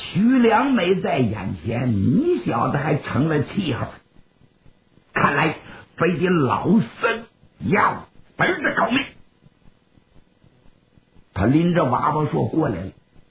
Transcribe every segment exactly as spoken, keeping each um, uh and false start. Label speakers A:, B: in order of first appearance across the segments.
A: 徐良美在眼前，你小子还成了气候，看来非得老僧要儿子狗命。他拎着娃娃说过来了，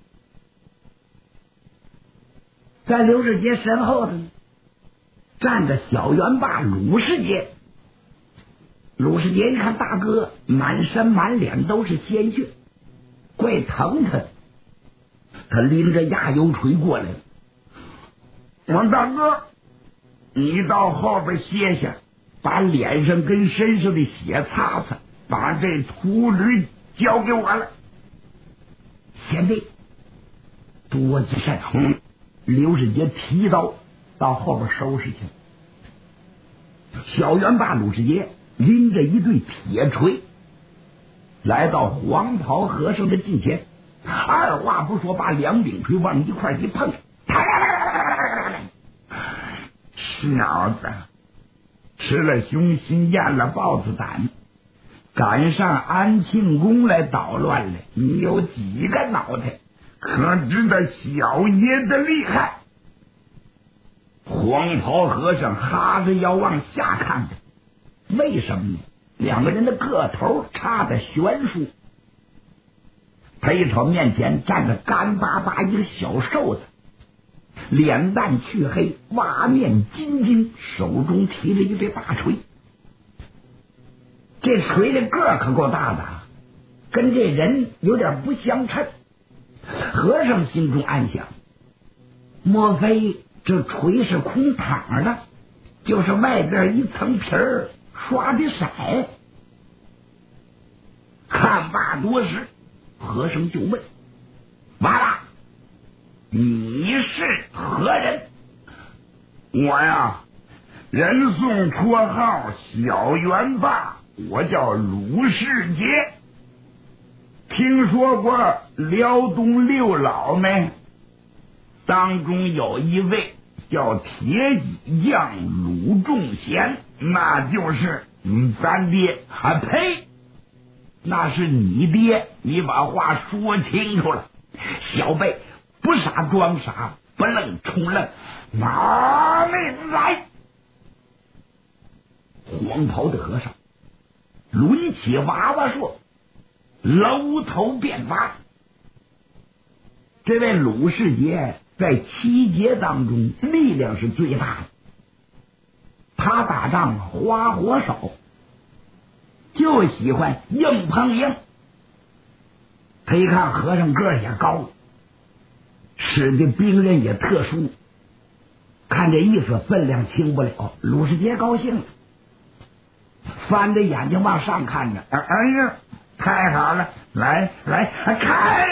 A: 在刘世杰身后的呢站着小元霸鲁世杰。鲁世杰一看大哥满身满脸都是鲜血，怪疼他，他拎着压油锤过来了。王大哥，你到后边歇下，把脸上跟身上的血擦擦，把这秃驴交给我了。贤弟多吉善嗯，刘世杰提刀到后边收拾去了。小元霸鲁世杰拎着一对铁锤来到黄袍和尚的近前，二话不说把两柄锤往一块一碰，小子吃了熊心咽了豹子胆，赶上安庆宫来捣乱了，你有几个脑袋？可知道小爷的厉害？黄袍和尚哈着腰往下看着，为什么呢？两个人的个头差得悬殊。他一瞅面前站着干巴巴一个小瘦子，脸蛋黢黑，挖面金睛，手中提着一对大锤。这锤的个儿可够大的，跟这人有点不相称。和尚心中暗想，莫非这锤是空躺的，就是外边一层皮儿刷的色？看罢多时，和尚就问：娃娃，你是何人？我呀，人送绰号小元霸，我叫鲁世杰。听说过辽东六老没？当中有一位叫铁戟将鲁仲贤，那就是咱爹。啊呸，那是你爹，你把话说清楚了。小辈不傻装傻，不愣充愣，拿命来！黄袍的和尚抡起娃娃说，搂头便发。这位鲁世杰在七杰当中力量是最大的，他打仗花活少，就喜欢硬碰硬。他一看和尚个儿也高，使的兵刃也特殊，看这意思分量轻不了。鲁世杰高兴了，翻着眼睛往上看着，哎呀，太好了，来来看！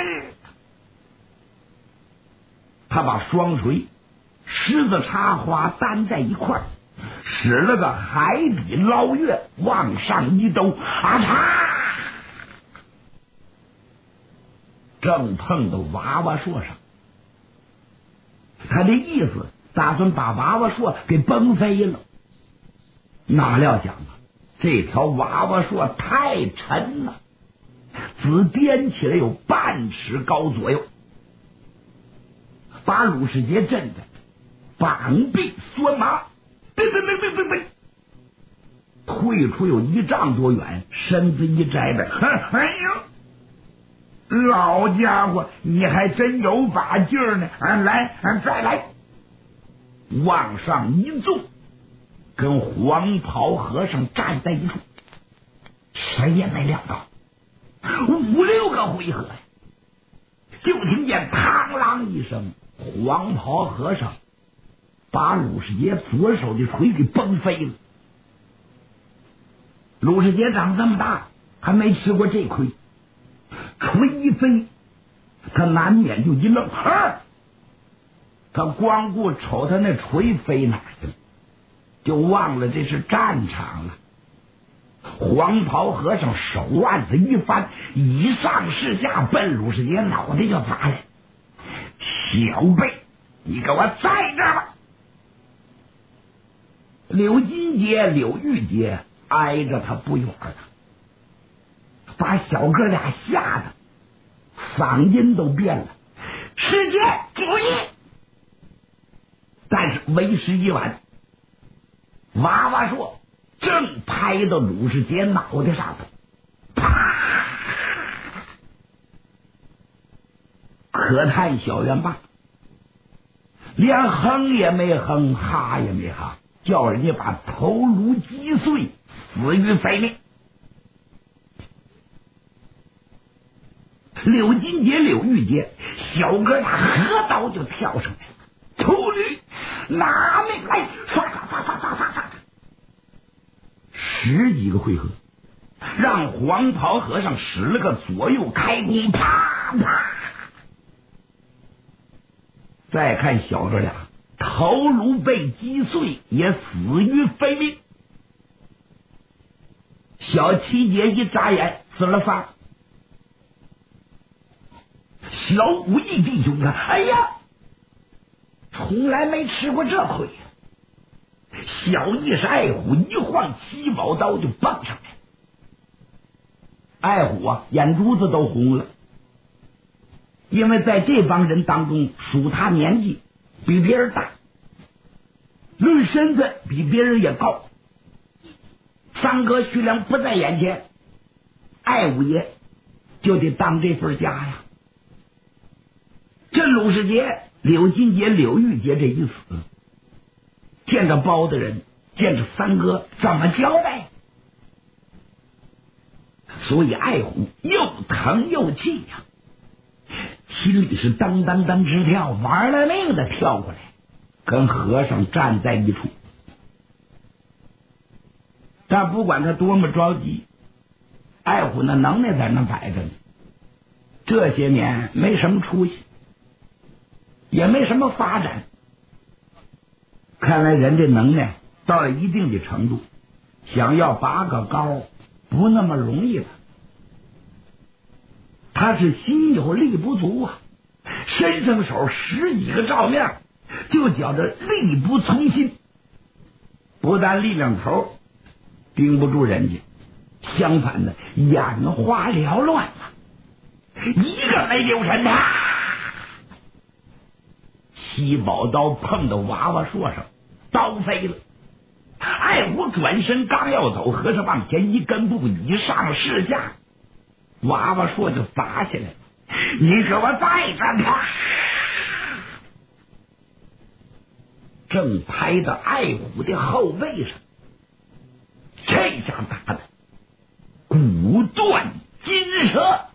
A: 他把双锤狮子插花担在一块，使了个海底捞月，往上一兜，啊嚓！正碰到娃娃树上。他的意思打算把娃娃树给崩飞了，哪料想啊，这条娃娃树太沉了，只颠起来有半尺高左右，把鲁世杰震的膀臂酸麻，对对对对对对，退出有一丈多远，身子一摘的，哎呦，老家伙，你还真有把劲儿呢！啊，来，啊，再来，往上一纵，跟黄袍和尚站在一处。谁也没料到，五六个回合，就听见嘡啷一声，黄袍和尚把鲁世杰左手的锤给崩飞了。鲁世杰长这么大还没吃过这亏，锤一飞，他难免就一愣，啊！他光顾瞅他那锤飞哪去了，就忘了这是战场了。黄袍和尚手腕子一翻，以上是下奔鲁世杰脑袋就砸来。小辈，你给我在这儿吧！柳金杰、柳玉杰挨着他不远了，把小哥俩吓得嗓音都变了。世杰，注意！ 但是为时已晚，娃娃说正拍到鲁世杰脑袋上头，啪！可叹小元霸连哼也没哼，哈也没哈，叫人家把头颅击碎，死于非命。柳金杰、柳玉杰小哥俩合刀就跳上来了，秃驴拿命来，唰唰唰唰唰唰唰，十几个回合，让黄袍和尚使了个左右开弓，啪啪。再看小子俩头颅被击碎，也死于非命。小七姐一眨眼死了仨。小武艺弟兄看，哎呀，从来没吃过这亏呀！小义是爱虎，一晃七宝刀就蹦上来。爱虎啊，眼珠子都红了，因为在这帮人当中，数他年纪比别人大，论身子比别人也高。三哥徐良不在眼前，爱虎爷就得当这份家呀。这鲁世杰、柳金杰、柳玉杰这一死，见着包大人，见着三哥，怎么交代？所以爱虎又疼又气呀、啊，心里是当当当直跳，玩了命的跳过来，跟和尚站在一处。但不管他多么着急，爱虎那能耐在那摆着呢。这些年没什么出息，也没什么发展，看来人这能耐到了一定的程度，想要拔个高不那么容易了。他是心有力不足啊，伸上手十几个照面，就觉着力不从心，不但力量头盯不住人家，相反的眼花缭乱了，一个没留神啊！七宝刀碰到娃娃硕上，刀飞了。爱虎转身刚要走，和尚往前一跟步，以上试下，娃娃硕就砸下来了。你给我再站他！正拍到爱虎的后背上，这下打的骨断筋折，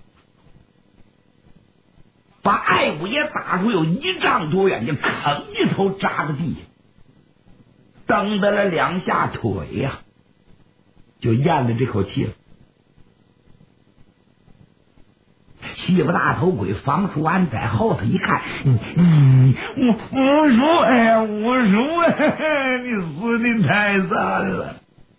A: 把爱虎也打出有一丈多远，就吭一头扎在地下，蹬的了两下腿呀、啊，就咽了这口气了。西巴大头鬼房叔安在后头一看，嗯嗯，我我说哎呀，我说哎，你死的太惨了。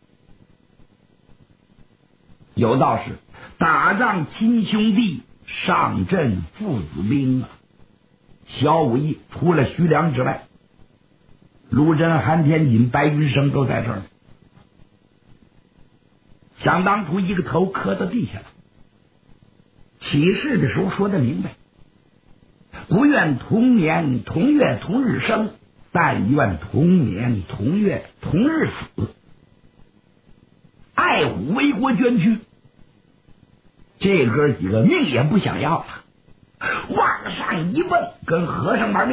A: 有道是打仗亲兄弟，上阵父子兵啊。小武艺除了徐良之外，陆贞、韩天锦、白云生都在这儿。想当初一个头磕到地下了，起誓的时候说得明白，不愿同年同月同日生，但愿同年同月同日死。爱虎为国捐躯，这哥几个命也不想要了，往上一蹦，跟和尚玩命。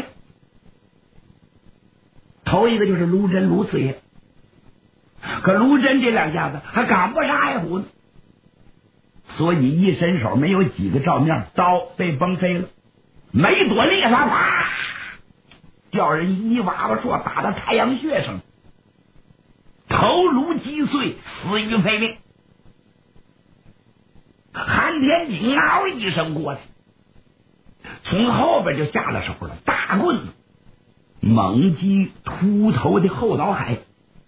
A: 头一个就是卢真卢四爷，可卢真这两下子还赶不上爱虎呢，所以一伸手没有几个照面，刀被崩飞了，没躲裂上，啪，叫人一娃娃说打到太阳穴上，头颅击碎，死于非命。韩天锦嗷一声过去，从后边就下了手了，大棍子猛击秃头的后脑海。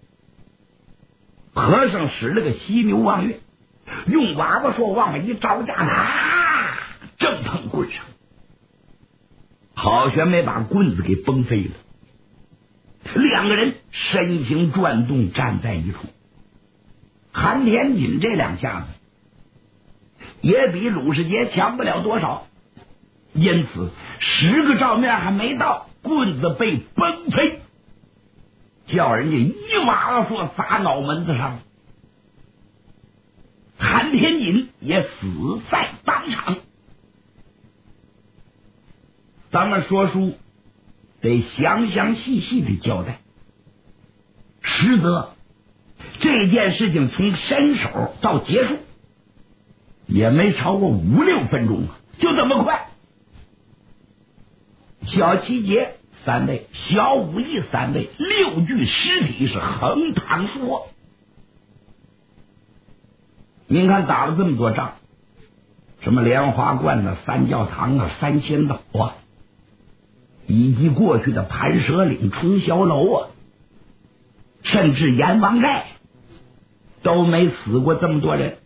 A: 和尚使了个犀牛望月，用娃娃说往外一招架，啊，正碰棍上，好悬没把棍子给崩飞了。两个人身形转动，站在一处。韩天锦这两下子也比鲁世杰强不了多少，因此十个照面还没到，棍子被崩飞， 叫人家一瓦说砸脑门子上。韩天锦也死在当场。咱们说书得详详细细的交代，实则这件事情从伸手到结束也没超过五六分钟啊，就这么快。小七杰三位，小武艺三位，六具尸体是横躺说。您看打了这么多仗，什么莲花观啊、三教堂啊、三仙岛啊，以及过去的盘蛇岭、冲霄楼啊，甚至阎王寨，都没死过这么多人。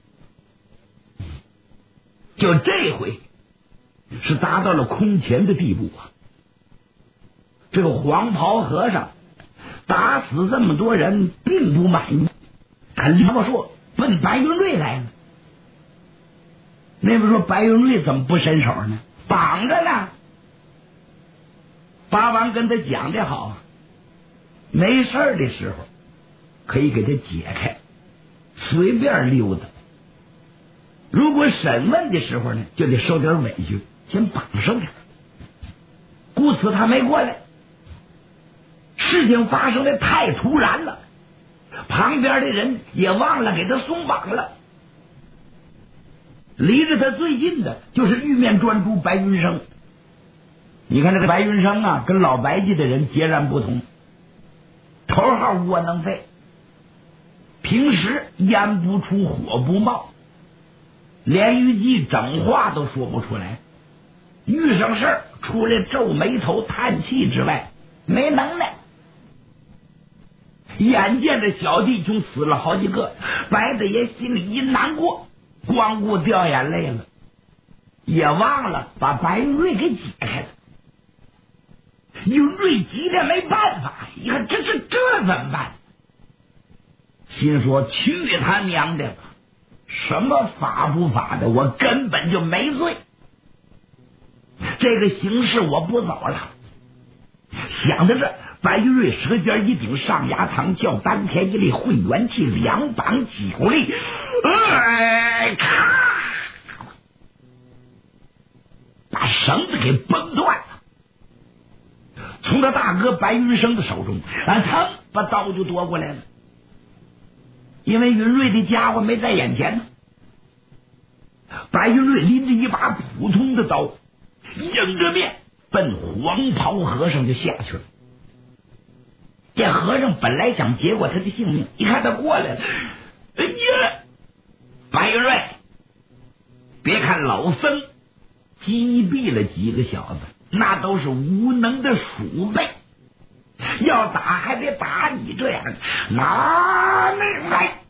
A: 就这回是达到了空前的地步啊！这个黄袍和尚打死这么多人并不满意，他他说奔白云瑞来了。那边说白云瑞怎么不伸手呢？绑着呢。八王跟他讲的好，没事的时候可以给他解开，随便溜达。如果审问的时候呢，就得受点委屈，先绑上他。故此他没过来。事情发生的太突然了，旁边的人也忘了给他松绑了。离着他最近的就是玉面专诸白云生。你看这个白云生啊，跟老白家的人截然不同。头号窝囊废，平时烟不出火不冒，连一句整话都说不出来，遇上事儿除了皱眉头叹气之外没能耐。眼见着小弟兄死了好几个，白大爷心里一难过，光顾掉眼泪了，也忘了把白云瑞给解开了。云瑞急的没办法，你看这这这怎么办？心说去他娘的吧，什么法不法的，我根本就没罪，这个形势我不走了。想到这，白云瑞舌尖一顶上牙膛，叫丹田一力会元气，两膀九力，哎，咔，把绳子给崩断了。从他大哥白云生的手中，啊，腾把刀就夺过来了。因为云瑞的家伙没在眼前呢，白云瑞拎着一把普通的刀，迎着面奔黄袍和尚就下去了。这和尚本来想结果他的性命，一看他过来了，哎呀，白云瑞，别看老僧击毙了几个小子，那都是无能的鼠辈，要打还得打你这样拿命来。